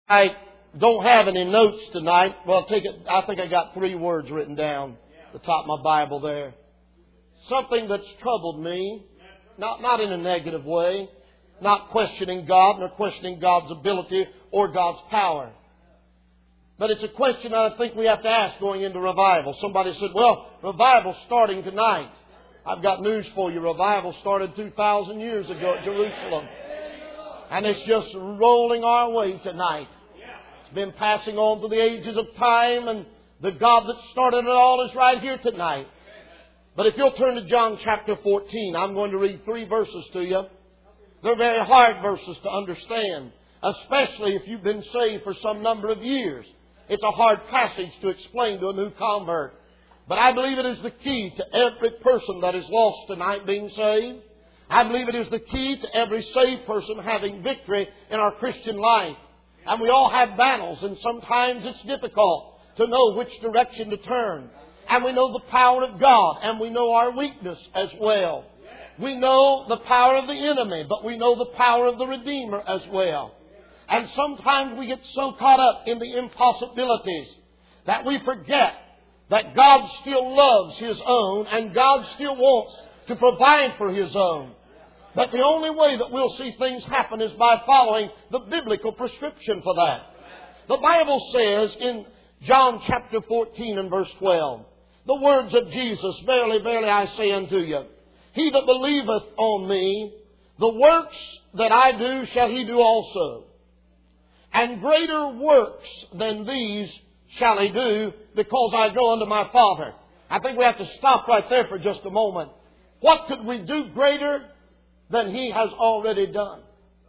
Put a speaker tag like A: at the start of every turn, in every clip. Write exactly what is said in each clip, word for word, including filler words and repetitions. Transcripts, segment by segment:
A: I don't have any notes tonight. Well, take it. I think I got three words written down at the top of my Bible there. Something that's troubled me, not, not in a negative way, not questioning God nor questioning God's ability or God's power. But it's a question I think we have to ask going into revival. Somebody said, well, revival's starting tonight. I've got news for you. Revival started two thousand years ago at Jerusalem. And it's just rolling our way tonight. It's been passing on through the ages of time, and the God that started it all is right here tonight. But if you'll turn to John chapter fourteen, I'm going to read three verses to you. They're very hard verses to understand, especially if you've been saved for some number of years. It's a hard passage to explain to a new convert. But I believe it is the key to every person that is lost tonight being saved. I believe it is the key to every saved person having victory in our Christian life. And we all have battles, and sometimes it's difficult to know which direction to turn. And we know the power of God, and we know our weakness as well. We know the power of the enemy, but we know the power of the Redeemer as well. And sometimes we get so caught up in the impossibilities that we forget that God still loves His own, and God still wants to provide for His own. But the only way that we'll see things happen is by following the biblical prescription for that. The Bible says in John chapter fourteen and verse twelve, the words of Jesus, verily, verily, I say unto you, he that believeth on me, the works that I do shall he do also. And greater works than these shall he do, because I go unto my Father. I think we have to stop right there for just a moment. What could we do greater than He has already done?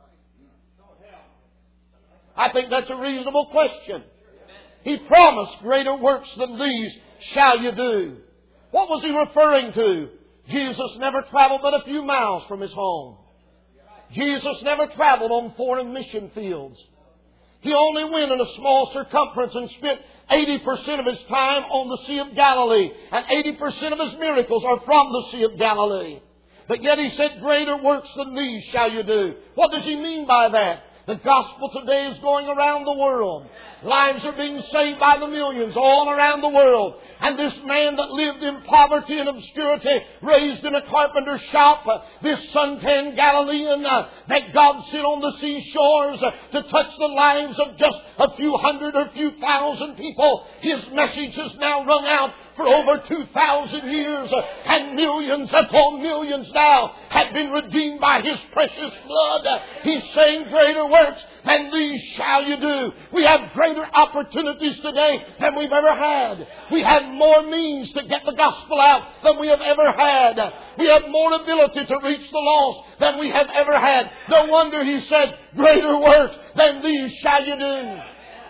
A: I think that's a reasonable question. He promised, greater works than these shall you do. What was He referring to? Jesus never traveled but a few miles from His home. Jesus never traveled on foreign mission fields. He only went in a small circumference and spent eighty percent of His time on the Sea of Galilee. And eighty percent of His miracles are from the Sea of Galilee. But yet He said, greater works than these shall you do. What does He mean by that? The gospel today is going around the world. Lives are being saved by the millions all around the world. And this man that lived in poverty and obscurity, raised in a carpenter's shop, uh, this suntanned Galilean uh, that God sent on the seashores uh, to touch the lives of just a few hundred or few thousand people, his message has now rung out for over two thousand years, uh, and millions upon millions now have been redeemed by His precious blood. Uh, he's saying, greater works than these shall you do. We have greater opportunities today than we've ever had. We have more means to get the gospel out than we have ever had. We have more ability to reach the lost than we have ever had. No wonder He said, greater works than these shall you do.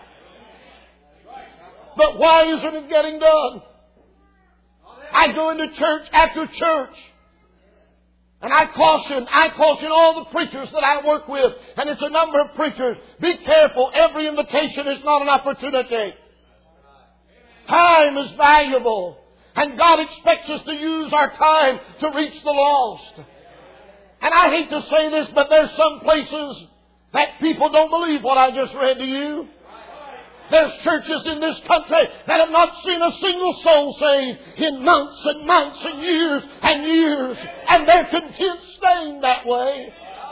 A: But why isn't it getting done? I go into church after church, and I caution, I caution all the preachers that I work with, and it's a number of preachers, be careful. Every invitation is not an opportunity. Time is valuable, and God expects us to use our time to reach the lost. And I hate to say this, but there's some places that people don't believe what I just read to you. There's churches in this country that have not seen a single soul saved in months and months and years and years. And they're content staying that way.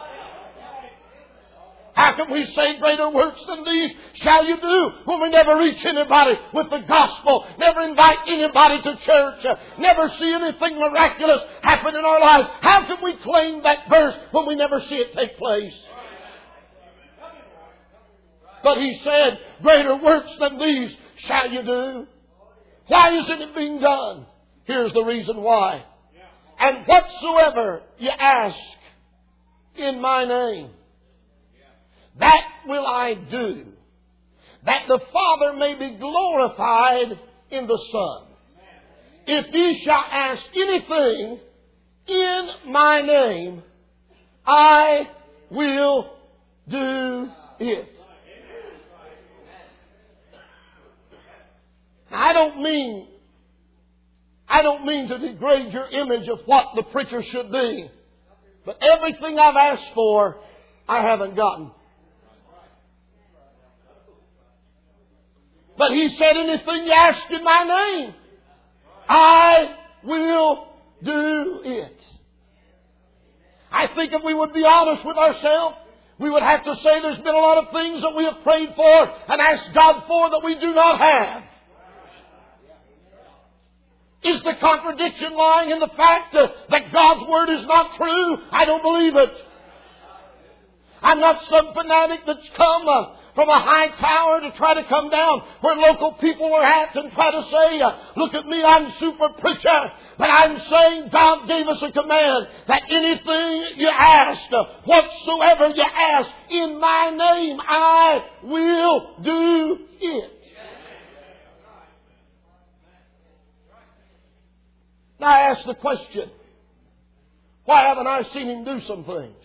A: How can we say greater works than these shall you do when we never reach anybody with the gospel, never invite anybody to church, never see anything miraculous happen in our lives? How can we claim that verse when we never see it take place? But He said, greater works than these shall you do. Why isn't it being done? Here's the reason why. And whatsoever you ask in my name, that will I do, that the Father may be glorified in the Son. If ye shall ask anything in my name, I will do it. I don't mean, I don't mean to degrade your image of what the preacher should be. But everything I've asked for, I haven't gotten. But He said, anything you ask in my name, I will do it. I think if we would be honest with ourselves, we would have to say there's been a lot of things that we have prayed for and asked God for that we do not have. Is the contradiction lying in the fact that, that God's Word is not true? I don't believe it. I'm not some fanatic that's come uh, from a high tower to try to come down where local people are at and try to say, uh, look at me, I'm super preacher. But I'm saying God gave us a command that anything you ask, uh, whatsoever you ask, in my name, I will do it. Now I ask the question, why haven't I seen Him do some things?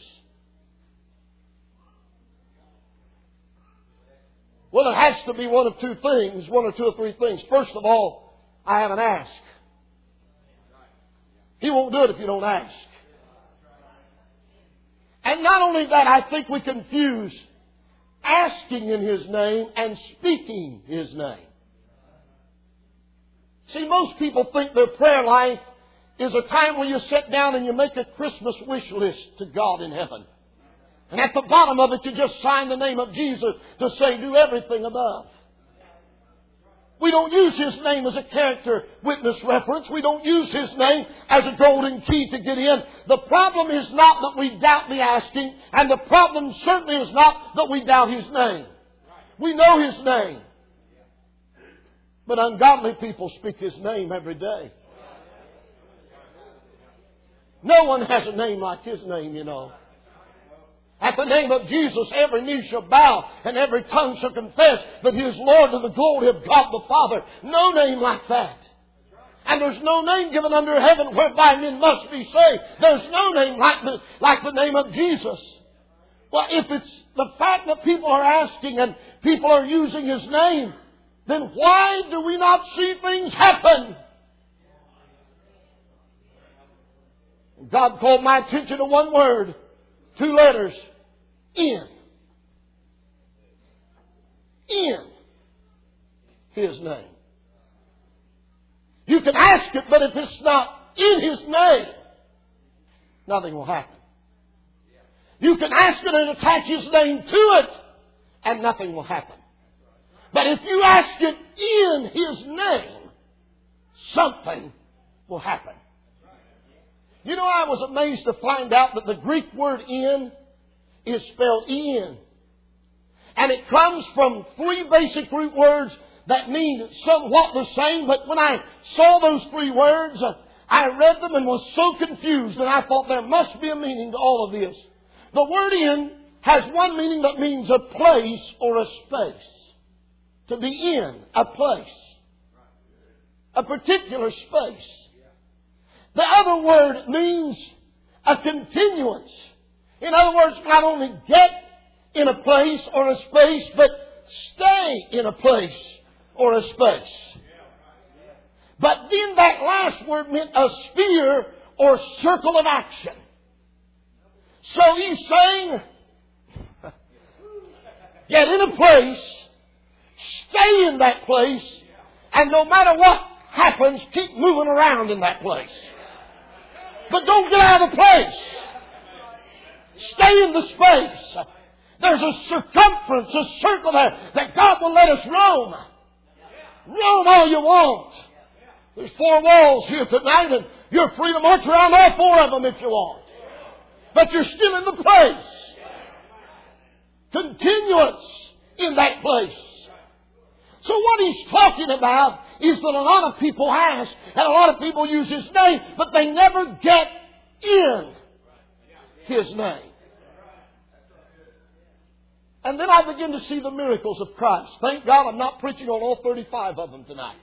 A: Well, it has to be one of two things, one or two or three things. First of all, I haven't asked. He won't do it if you don't ask. And not only that, I think we confuse asking in His name and speaking His name. See, most people think their prayer life is a time when you sit down and you make a Christmas wish list to God in heaven. And at the bottom of it, you just sign the name of Jesus to say, do everything above. We don't use His name as a character witness reference. We don't use His name as a golden key to get in. The problem is not that we doubt the asking, and the problem certainly is not that we doubt His name. We know His name. But ungodly people speak His name every day. No one has a name like His name, you know. At the name of Jesus, every knee shall bow and every tongue shall confess that He is Lord to the glory of God the Father. No name like that. And there's no name given under heaven whereby men must be saved. There's no name like the, like the name of Jesus. Well, if it's the fact that people are asking and people are using His name, then why do we not see things happen? God called my attention to one word, two letters, in. In His name. You can ask it, but if it's not in His name, nothing will happen. You can ask it and attach His name to it, and nothing will happen. But if you ask it in His name, something will happen. You know, I was amazed to find out that the Greek word in is spelled in. And it comes from three basic root words that mean somewhat the same. But when I saw those three words, I read them and was so confused. And I thought there must be a meaning to all of this. The word in has one meaning that means a place or a space. To be in a place. A particular space. The other word means a continuance. In other words, not only get in a place or a space, but stay in a place or a space. But then that last word meant a sphere or circle of action. So He's saying, get in a place, stay in that place, and no matter what happens, keep moving around in that place. But don't get out of the place. Stay in the space. There's a circumference, a circle there that God will let us roam. Roam all you want. There's four walls here tonight and you're free to march around all four of them if you want. But you're still in the place. Continuance in that place. So what He's talking about is that a lot of people ask and a lot of people use His name, but they never get in His name. And then I begin to see the miracles of Christ. Thank God I'm not preaching on all thirty-five of them tonight.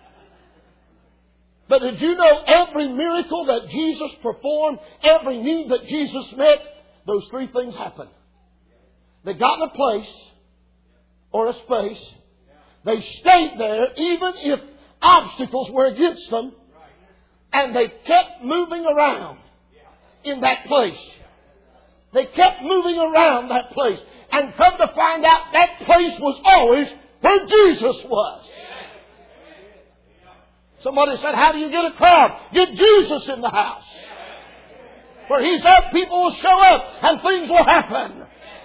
A: But did you know every miracle that Jesus performed, every need that Jesus met, those three things happened. They got in a place or a space. They stayed there even if obstacles were against them. And they kept moving around in that place. They kept moving around that place. And come to find out that place was always where Jesus was. Somebody said, how do you get a crowd? Get Jesus in the house. Where He's at, people will show up and things will happen.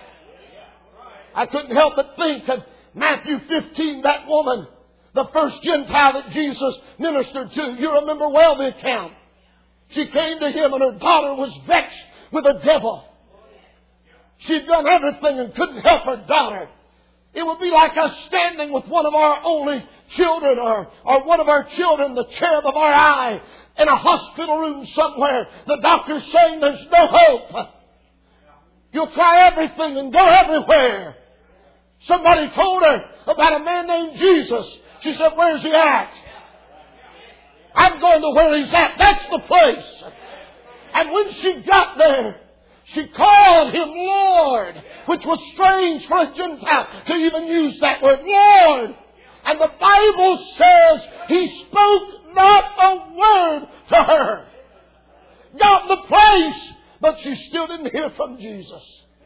A: I couldn't help but think of Matthew fifteen, that woman, the first Gentile that Jesus ministered to. You remember well the account. She came to Him and her daughter was vexed with a devil. She'd done everything and couldn't help her daughter. It would be like us standing with one of our only children or, or one of our children, the cherub of our eye, in a hospital room somewhere. The doctor's saying there's no hope. You'll try everything and go everywhere. Somebody told her about a man named Jesus. She said, where's He at? I'm going to where He's at. That's the place. And when she got there, she called Him Lord, which was strange for a Gentile to even use that word, Lord. And the Bible says He spoke not a word to her. Got the place, but she still didn't hear from Jesus.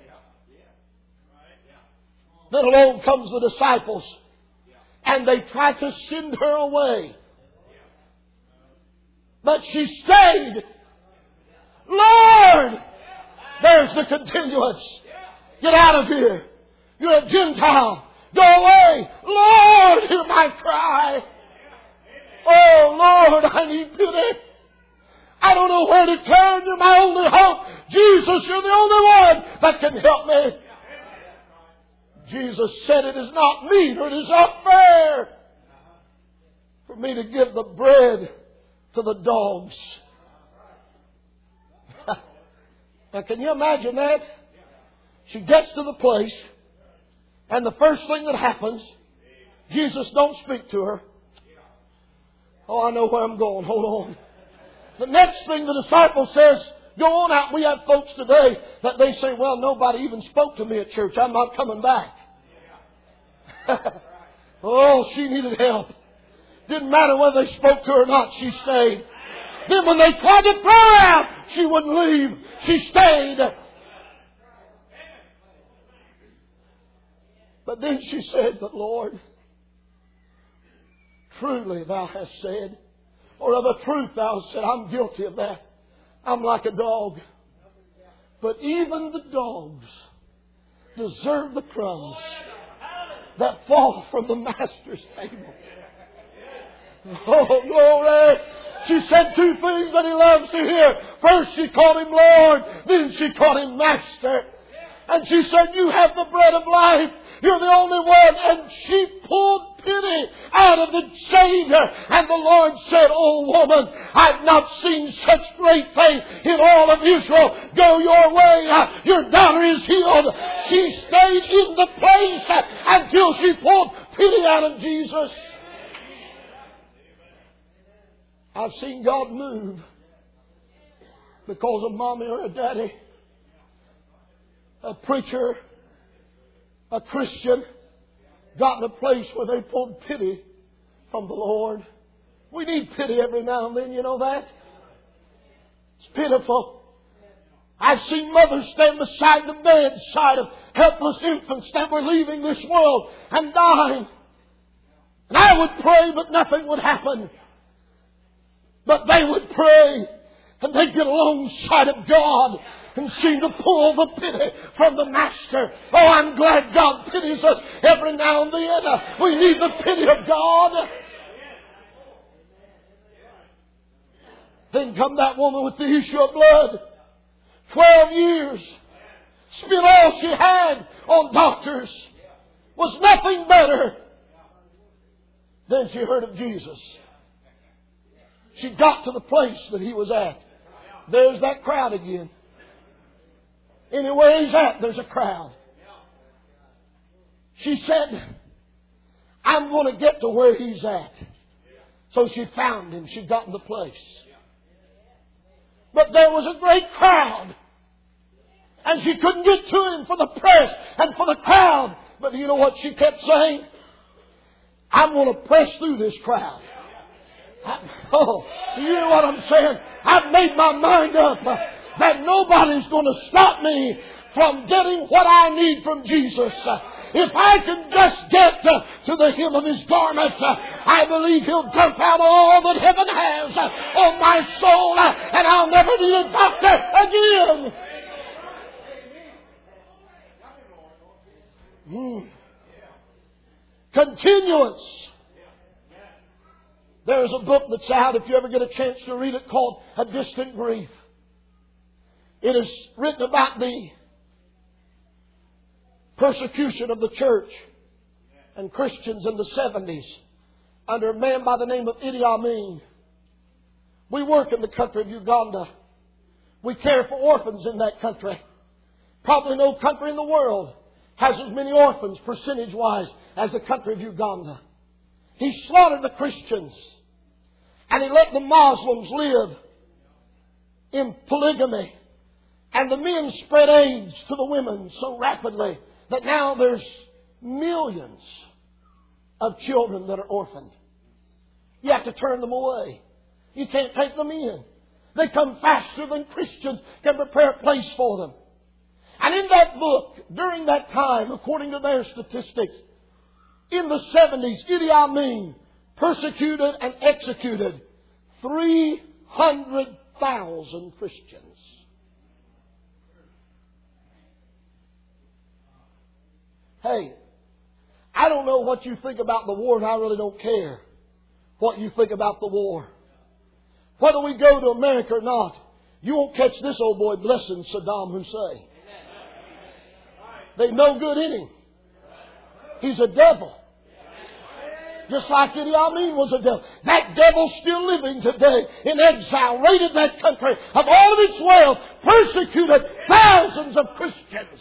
A: Then along comes the disciples, and they try to send her away. But she stayed. Lord! There's the continuance. Get out of here. You're a Gentile. Go away. Lord, hear my cry. Oh, Lord, I need pity. I don't know where to turn. You're my only hope. Jesus, you're the only one that can help me. Jesus said, it is not meet or it is not fair for me to give the bread to the dogs. Now, can you imagine that? She gets to the place, and the first thing that happens, Jesus don't speak to her. Oh, I know where I'm going. Hold on. The next thing the disciple says, go on out. We have folks today that they say, well, nobody even spoke to me at church. I'm not coming back. Oh, she needed help. Didn't matter whether they spoke to her or not. She stayed. Then when they tried to throw her out, she wouldn't leave. She stayed. But then she said, but Lord, truly Thou hast said, or of a truth Thou hast said, I'm guilty of that. I'm like a dog. But even the dogs deserve the crumbs that fall from the Master's table. Oh, glory! She said two things that He loves to hear. First she called Him Lord. Then she called Him Master. And she said, you have the bread of life. You're the only one. And she pulled pity out of the Savior. And the Lord said, oh woman, I've not seen such great faith in all of Israel. Go your way. Your daughter is healed. She stayed in the place until she pulled pity out of Jesus. I've seen God move because of mommy or a daddy, a preacher, a Christian, got in a place where they pulled pity from the Lord. We need pity every now and then, you know that? It's pitiful. I've seen mothers stand beside the bedside of helpless infants that were leaving this world and dying. And I would pray, but nothing would happen. But they would pray, and they'd get alongside of God and seem to pull the pity from the Master. Oh, I'm glad God pities us every now and then. We need the pity of God. Then come that woman with the issue of blood. Twelve years. Spent all she had on doctors. Was nothing better. Then she heard of Jesus. She got to the place that He was at. There's that crowd again. Anywhere He's at, there's a crowd. She said, I'm going to get to where He's at. So she found Him. She got in the place. But there was a great crowd. And she couldn't get to Him for the press and for the crowd. But you know what she kept saying? I'm going to press through this crowd. I, oh, you know what I'm saying? I've made my mind up uh, that nobody's going to stop me from getting what I need from Jesus. Uh, if I can just get uh, to the hem of His garment, I believe He'll dump out all that heaven has on my soul, and I'll never need a doctor again. Mm. Continuance. There's a book that's out, if you ever get a chance to read it, called A Distant Grief. It is written about the persecution of the church and Christians in the seventies under a man by the name of Idi Amin. We work in the country of Uganda. We care for orphans in that country. Probably no country in the world has as many orphans percentage-wise as the country of Uganda. He slaughtered the Christians, and He let the Muslims live in polygamy. And the men spread AIDS to the women so rapidly that now there's millions of children that are orphaned. You have to turn them away. You can't take them in. They come faster than Christians can prepare a place for them. And in that book, during that time, according to their statistics, in the seventies, Idi Amin persecuted and executed three hundred thousand Christians. Hey, I don't know what you think about the war, and I really don't care what you think about the war. Whether we go to America or not, you won't catch this old boy blessing Saddam Hussein. There's no good in him. He's a devil. Just like Idi Amin was a devil. That devil's still living today in exile, raided that country of all of its wealth, persecuted thousands of Christians.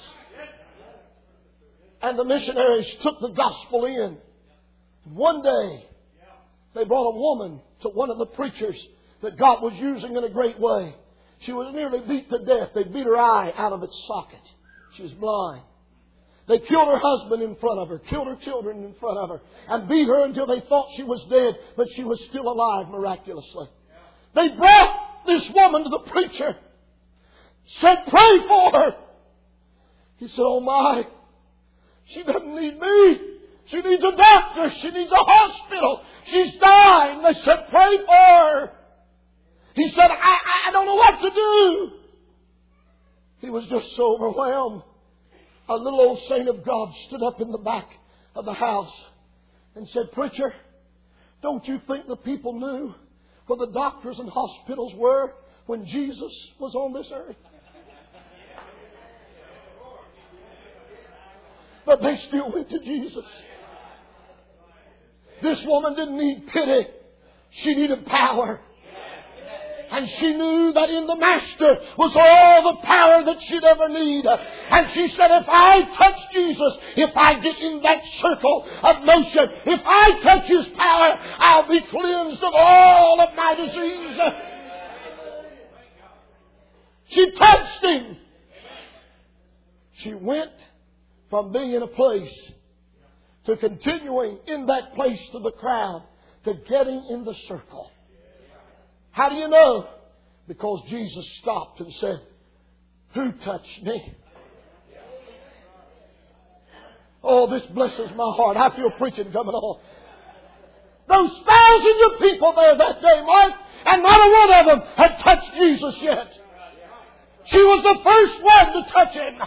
A: And the missionaries took the gospel in. One day, they brought a woman to one of the preachers that God was using in a great way. She was nearly beat to death. They beat her eye out of its socket. She was blind. They killed her husband in front of her, killed her children in front of her, and beat her until they thought she was dead, but she was still alive miraculously. They brought this woman to the preacher, said, "Pray for her." He said, "Oh my, she doesn't need me. She needs a doctor. She needs a hospital. She's dying." They said, "Pray for her." He said, I, I don't know what to do. He was just so overwhelmed. A little old saint of God stood up in the back of the house and said, "Preacher, don't you think the people knew where the doctors and hospitals were when Jesus was on this earth? But they still went to Jesus." This woman didn't need pity. She needed power. And she knew that in the Master was all the power that she'd ever need. And she said, "If I touch Jesus, if I get in that circle of motion, if I touch His power, I'll be cleansed of all of my disease." She touched Him. She went from being in a place to continuing in that place to the crowd to getting in the circle. How do you know? Because Jesus stopped and said, "Who touched me?" Oh, this blesses my heart. I feel preaching coming on. Those thousands of people there that day, Mark, and not a one of them had touched Jesus yet. She was the first one to touch Him.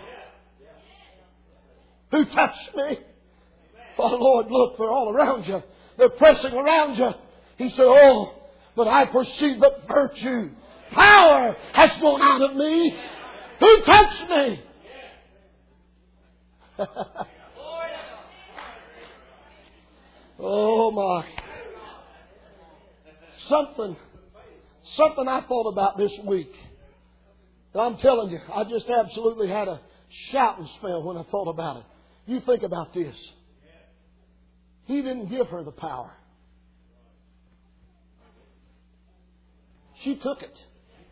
A: "Who touched me?" "Oh, Lord, look, they're all around you. They're pressing around you." He said, "Oh, but I perceive that virtue, power has gone out of me. Who touched me?" Oh my. Something, something I thought about this week. And I'm telling you, I just absolutely had a shouting spell when I thought about it. You think about this. He didn't give her the power. She took it.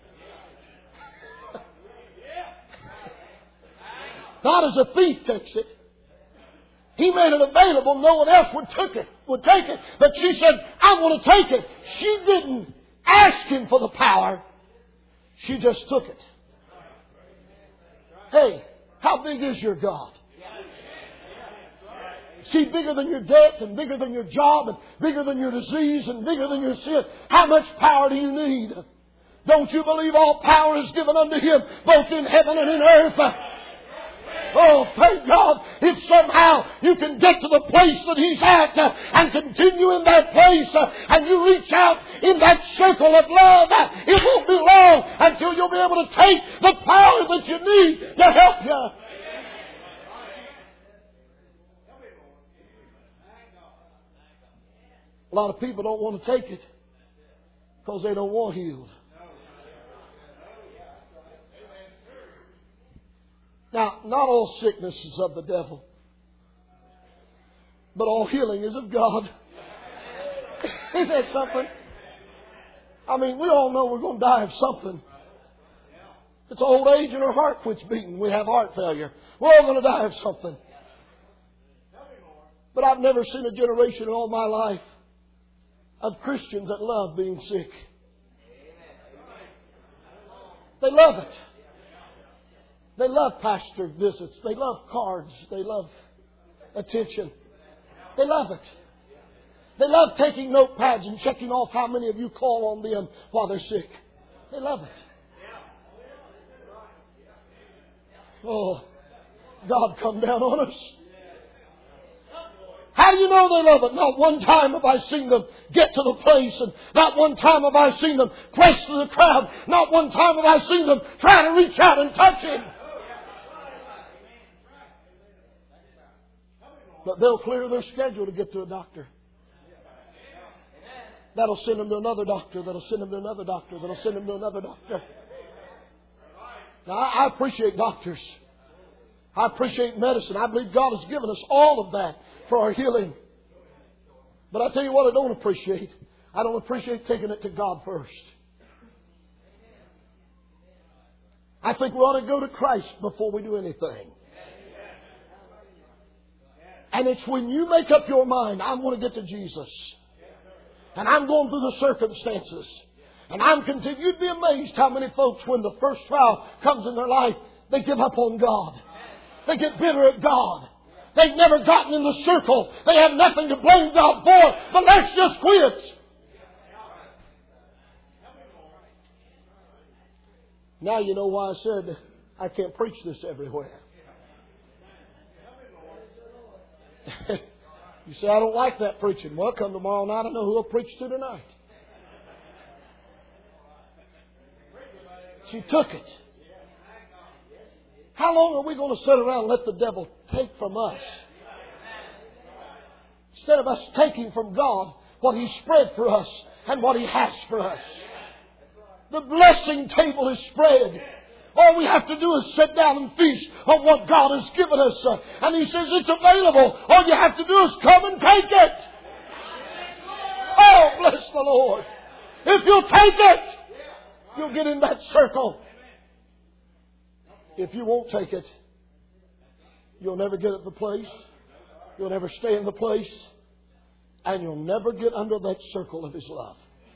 A: Not as a thief takes it. He made it available. No one else would took it, would take it. But she said, "I want to take it." She didn't ask Him for the power. She just took it. Hey, how big is your God? See, bigger than your debt and bigger than your job and bigger than your disease and bigger than your sin. How much power do you need? Don't you believe all power is given unto Him, both in heaven and in earth? Oh, thank God, if somehow you can get to the place that He's at uh, and continue in that place uh, and you reach out in that circle of love, uh, it won't be long until you'll be able to take the power that you need to help you. A lot of people don't want to take it because they don't want healed. Now, not all sickness is of the devil, but all healing is of God. Isn't that something? I mean, we all know we're going to die of something. It's old age and our heart quits beating. We have heart failure. We're all going to die of something. But I've never seen a generation in all my life of Christians that love being sick. They love it. They love pastor visits. They love cards. They love attention. They love it. They love taking notepads and checking off how many of you call on them while they're sick. They love it. Oh, God come down on us. How do you know they love it? Not one time have I seen them get to the place, and not one time have I seen them press to the crowd. Not one time have I seen them try to reach out and touch Him. But they'll clear their schedule to get to a doctor. That'll send them to another doctor. That'll send them to another doctor. That'll send them to another doctor. Now, I appreciate doctors. I appreciate medicine. I believe God has given us all of that for our healing. But I tell you what I don't appreciate. I don't appreciate taking it to God first. I think we ought to go to Christ before we do anything. And it's when you make up your mind, I want to get to Jesus. And I'm going through the circumstances. And I'm continuing. You'd be amazed how many folks, when the first trial comes in their life, they give up on God. They get bitter at God. They've never gotten in the circle. They have nothing to blame God for. But let's just quit. Now you know why I said I can't preach this everywhere. You say, I don't like that preaching. Well, come tomorrow night. I know who I'll preach to tonight. She took it. How long are we going to sit around and let the devil take from us? Instead of us taking from God what He spread for us and what He has for us. The blessing table is spread. All we have to do is sit down and feast on what God has given us. And He says it's available. All you have to do is come and take it. Oh, bless the Lord. If you'll take it, you'll get in that circle. If you won't take it, you'll never get at the place. You'll never stay in the place. And you'll never get under that circle of His love.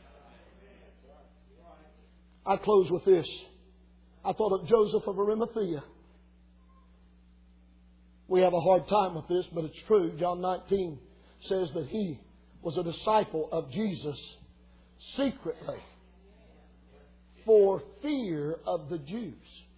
A: I close with this. I thought of Joseph of Arimathea. We have a hard time with this, but it's true. John nineteen says that he was a disciple of Jesus secretly for fear of the Jews.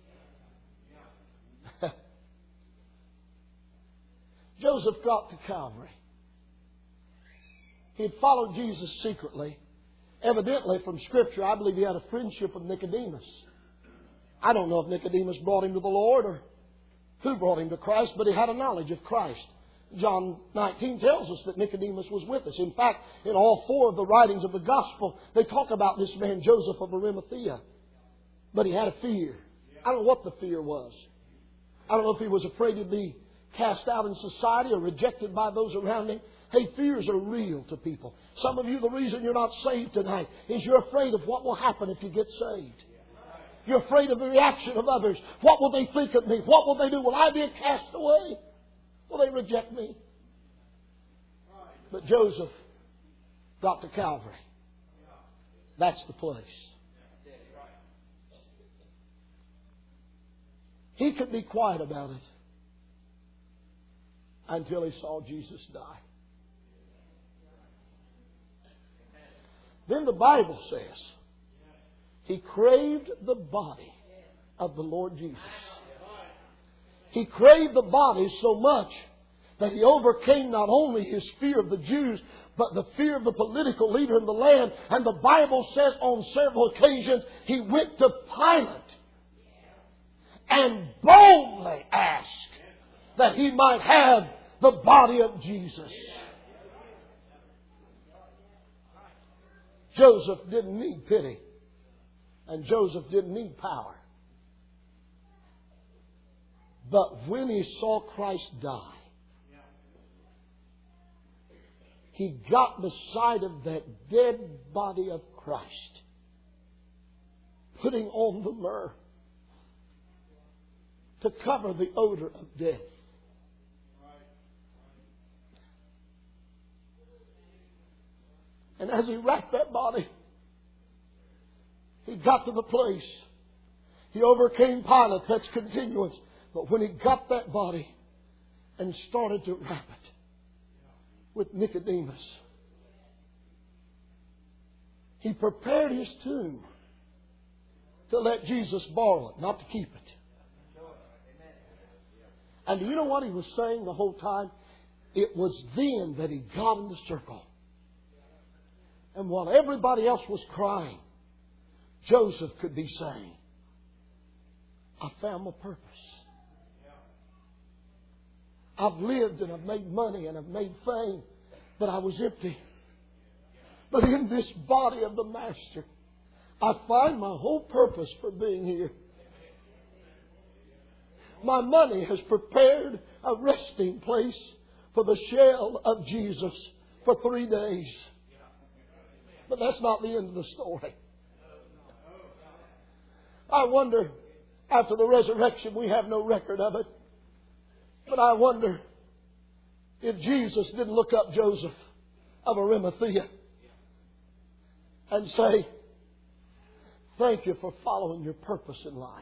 A: Joseph got to Calvary. He had followed Jesus secretly. Evidently, from Scripture, I believe he had a friendship with Nicodemus. I don't know if Nicodemus brought him to the Lord or who brought him to Christ, but he had a knowledge of Christ. John nineteen tells us that Nicodemus was with us. In fact, in all four of the writings of the Gospel, they talk about this man, Joseph of Arimathea. But he had a fear. I don't know what the fear was. I don't know if he was afraid to be cast out in society or rejected by those around him. Hey, fears are real to people. Some of you, the reason you're not saved tonight is you're afraid of what will happen if you get saved. You're afraid of the reaction of others. What will they think of me? What will they do? Will I be a castaway? Will they reject me? But Joseph got to Calvary. That's the place. He could be quiet about it. until he saw Jesus die. Then the Bible says he craved the body of the Lord Jesus. He craved the body so much that he overcame not only his fear of the Jews, but the fear of the political leader in the land. And the Bible says on several occasions he went to Pilate and boldly asked that he might have the body of Jesus. Joseph didn't need pity. And Joseph didn't need power. But when he saw Christ die, he got beside of that dead body of Christ, putting on the myrrh to cover the odor of death. And as he wrapped that body, he got to the place. He overcame Pilate. That's continuance. But when he got that body and started to wrap it with Nicodemus, he prepared his tomb to let Jesus borrow it, not to keep it. And do you know what he was saying the whole time? It was then that he got in the circle. And while everybody else was crying, Joseph could be saying, I found my purpose. I've lived and I've made money and I've made fame, but I was empty. But in this body of the Master, I find my whole purpose for being here. My money has prepared a resting place for the shell of Jesus for three days. But that's not the end of the story. I wonder, after the resurrection, we have no record of it. But I wonder if Jesus didn't look up Joseph of Arimathea and say, thank you for following your purpose in life.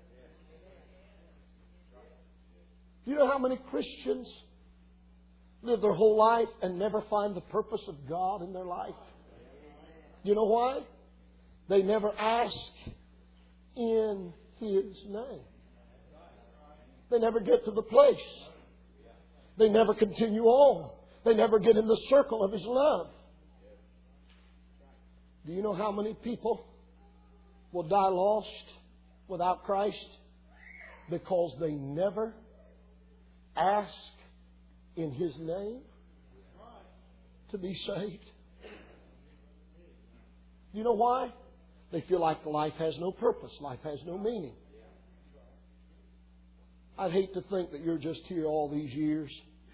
A: Do you know how many Christians live their whole life and never find the purpose of God in their life? Do you know why? They never ask in His name. They never get to the place. They never continue on. They never get in the circle of His love. Do you know how many people will die lost without Christ? Because they never ask in His name to be saved. Do you know why? They feel like life has no purpose. Life has no meaning. I'd hate to think that you're just here all these years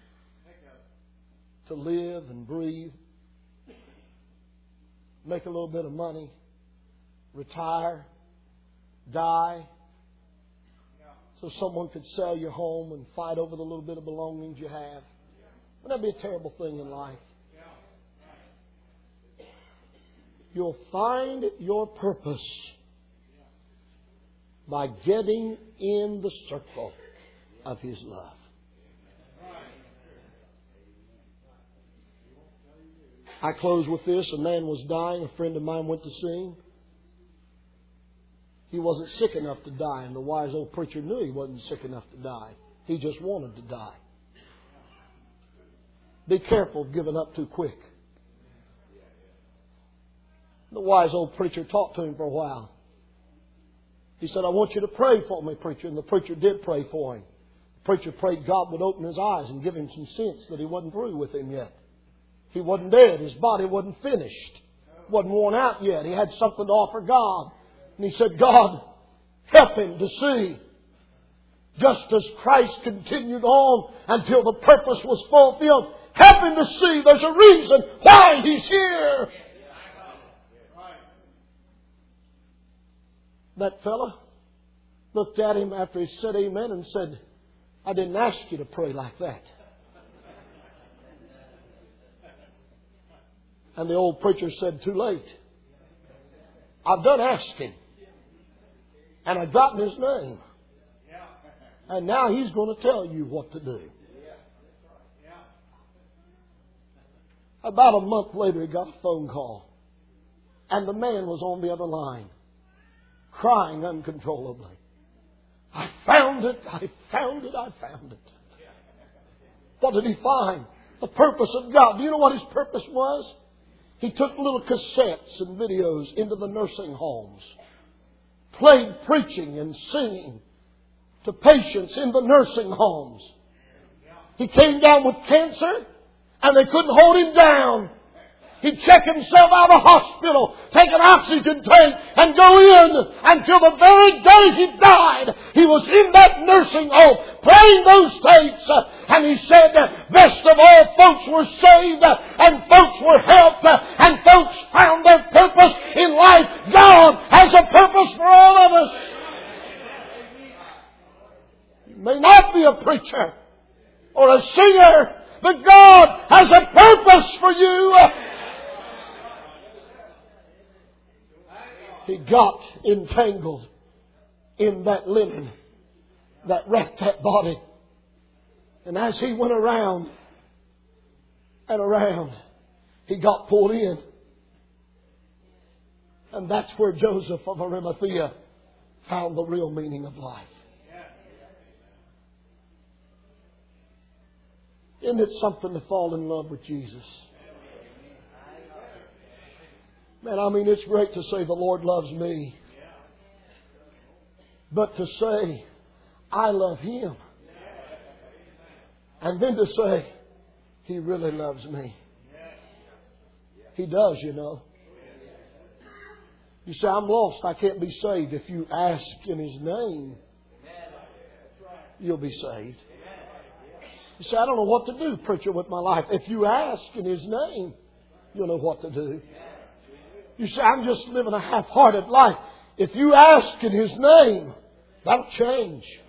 A: to live and breathe, make a little bit of money, retire, die, so someone could sell your home and fight over the little bit of belongings you have. Wouldn't that be a terrible thing in life? You'll find your purpose by getting in the circle of His love. I close with this. A man was dying. A friend of mine went to see him. He wasn't sick enough to die, and the wise old preacher knew he wasn't sick enough to die. He just wanted to die. Be careful of giving up too quick. The wise old preacher talked to him for a while. He said, I want you to pray for me, preacher. And the preacher did pray for him. The preacher prayed God would open his eyes and give him some sense that he wasn't through with him yet. He wasn't dead. His body wasn't finished. Wasn't worn out yet. He had something to offer God. And he said, God, help him to see. Just as Christ continued on until the purpose was fulfilled, help him to see there's a reason why he's here. That fella looked at him after he said amen and said, I didn't ask you to pray like that. And the old preacher said, too late. I've done asking. And I've gotten His name. And now He's going to tell you what to do. About a month later, he got a phone call. And the man was on the other line, crying uncontrollably. I found it, I found it, I found it. What did he find? The purpose of God. Do you know what his purpose was? He took little cassettes and videos into the nursing homes, played preaching and singing to patients in the nursing homes. He came down with cancer and they couldn't hold him down. He'd check himself out of the hospital, take an oxygen tank and go in until the very day he died. He was in that nursing home playing those tapes. And he said, best of all, folks were saved and folks were helped and folks found their purpose in life. God has a purpose for all of us. You may not be a preacher or a singer, but God has a purpose for you. He got entangled in that linen that wrapped that body. And as he went around and around, he got pulled in. And that's where Joseph of Arimathea found the real meaning of life. Isn't it something to fall in love with Jesus? Man, I mean, it's great to say the Lord loves me. But to say, I love Him. And then to say, He really loves me. He does, you know. You say, I'm lost. I can't be saved. If you ask in His name, you'll be saved. You say, I don't know what to do, preacher, with my life. If you ask in His name, you'll know what to do. You say, I'm just living a half-hearted life. If you ask in His name, that'll change.